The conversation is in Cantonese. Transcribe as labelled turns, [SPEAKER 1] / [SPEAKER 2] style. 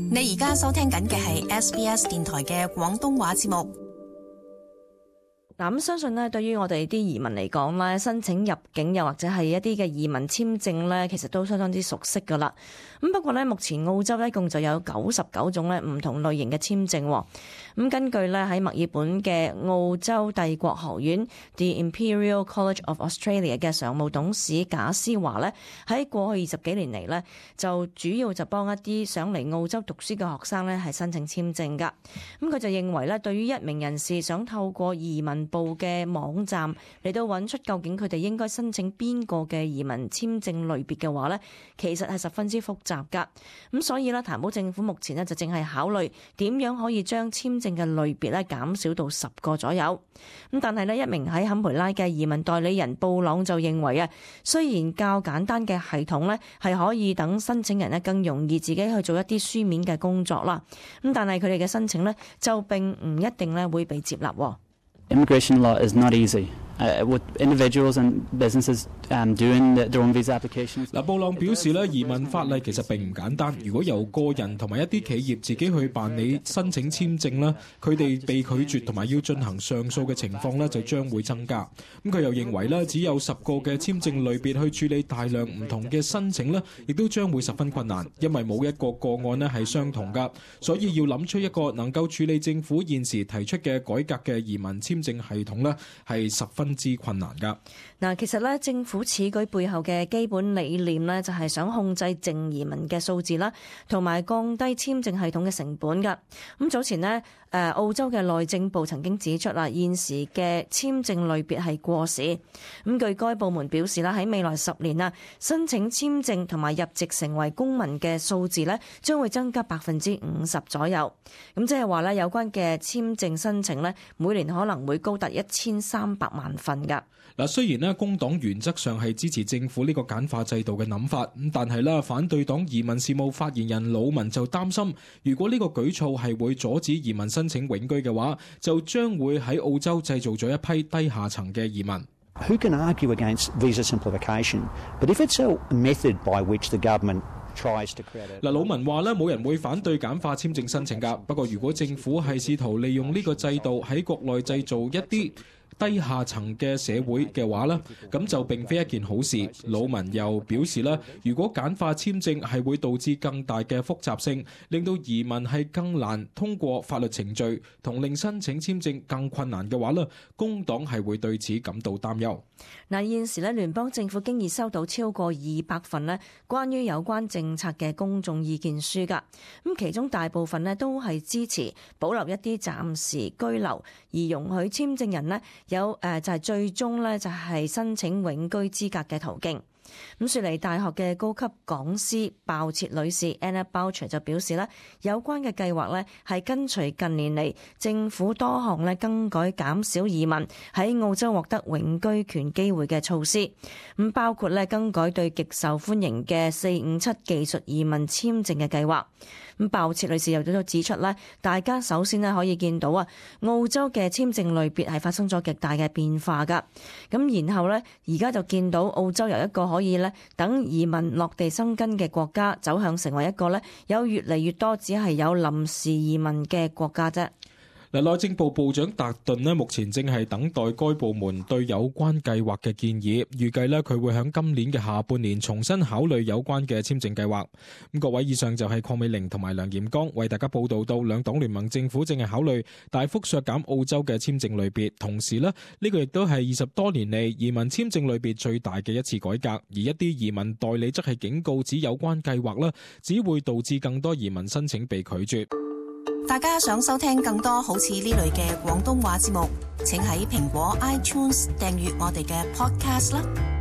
[SPEAKER 1] 你而家收聽緊嘅係 SBS 電台嘅廣東話節目。
[SPEAKER 2] 咁相信咧，對於我哋啲移民嚟講咧，申請入境又或者係一啲嘅移民簽證咧，其實都相當之熟悉噶啦。咁不過咧，目前澳洲一共就有99種咧唔同類型嘅簽證。咁根據咧喺墨爾本嘅澳洲帝國學院 The Imperial College of Australia 嘅常務董事賈斯華咧，喺過去20幾年嚟咧，就主要就幫一啲想嚟澳洲讀書嘅學生咧係申請簽證噶。咁佢就認為咧，對於一名人士想透過移民部嘅網站嚟到揾出究竟佢哋應該申請邊個嘅移民簽證類別嘅話呢，其實係十分之複雜噶。咁所以呢，譚堡政府目前呢就正係考慮點樣可以將簽證嘅類別呢減少到10個左右。咁但係呢，一名喺坎培拉嘅移民代理人布朗就認為啊，雖然較簡單嘅系統呢係可以等申請人呢更容易自己去做一啲書面嘅工作啦。咁但係佢哋嘅申請呢就並唔一定呢會被接納。
[SPEAKER 3] Immigration law is not easy. With individuals and businesses doing their own visa applications.
[SPEAKER 4] 布朗表示咧，移民法例其實並唔簡單。如果由個人同埋一啲企業自己去辦理申請簽證咧，佢哋被拒絕同埋要進行上訴嘅情況咧，就將會增加。咁佢又認為咧，只有10個嘅簽證類別去處理大量唔同嘅申請咧，亦都將會十分困難，因為冇一個個案咧係相同噶，所以要諗出一個能夠處理政府現時提出嘅改革嘅移民簽證系統咧，係十分之困難噶。
[SPEAKER 2] 嗱，其實咧，政府此舉背後嘅基本理念咧，就係想控制淨移民嘅數字啦，同埋降低簽證系統嘅成本噶。咁早前呢，澳洲嘅內政部曾經指出啦，現時嘅簽證類別係過時。咁據該部門表示啦，喺未來10年啊，申請簽證同埋入籍成為公民嘅數字咧，將會增加50%左右。咁即係話咧，有關嘅簽證申請咧，每年可能會高達1300萬份噶。
[SPEAKER 4] 嗱，雖然咧工黨原則上係支持政府呢個簡化制度嘅諗法，咁但係咧反對黨移民事務發言人魯文就擔心，如果呢個舉措係會阻止移民申請永居嘅話，就將會喺澳洲製造咗一批低下層嘅移民。
[SPEAKER 5] Who can argue against visa simplification? But if it's a method by which the government tries to create
[SPEAKER 4] 嗱，魯文話咧，冇人會反對簡化簽證申請㗎。不過如果政府係試圖利用呢個制度喺國內製造一啲低下層嘅社會嘅話呢，咁就並非一件好事。魯文又表示咧，如果簡化簽證係會導致更大嘅複雜性，令到移民係更難通過法律程序，同令申請簽證更困難嘅話呢，工黨係會對此感到擔憂。
[SPEAKER 2] 嗱，現時咧聯邦政府經已收到超過200份咧關於有關政策嘅公眾意見書㗎，咁其中大部分咧都係支持保留一啲暫時居留，而容許簽證人咧有就係最終咧就係申請永居資格嘅途徑。咁雪梨大學嘅高級講師鮑切女士 Anna Boucher 就表示咧，有關嘅計劃咧係跟隨近年嚟政府多項咧更改減少移民喺澳洲獲得永居權機會嘅措施，咁包括咧更改對極受歡迎嘅457技術移民簽證嘅計劃。咁鮑切女士又都指出咧，大家首先咧可以見到啊，澳洲嘅簽證類別係發生咗極大嘅變化噶。咁然後咧，而家就見到澳洲由一個可以咧等移民落地生根嘅國家，走向成為一個咧有越嚟越多只係有臨時移民嘅國家啫。
[SPEAKER 4] 嗱，內政部部長達頓咧，目前正係等待該部門對有關計劃嘅建議，預計咧佢會喺今年嘅下半年重新考慮有關嘅簽證計劃。咁各位，以上就係鄺美玲同埋梁炎剛為大家報道到兩黨聯盟政府正係考慮大幅削減澳洲嘅簽證類別，同時呢個亦都係20多年嚟移民簽證類別最大嘅一次改革。而一啲移民代理則係警告指有關計劃呢只會導致更多移民申請被拒絕。
[SPEAKER 1] 大家想收聽更多好似呢類嘅廣東話節目，請喺蘋果 iTunes 訂閱我哋嘅 podcast 啦。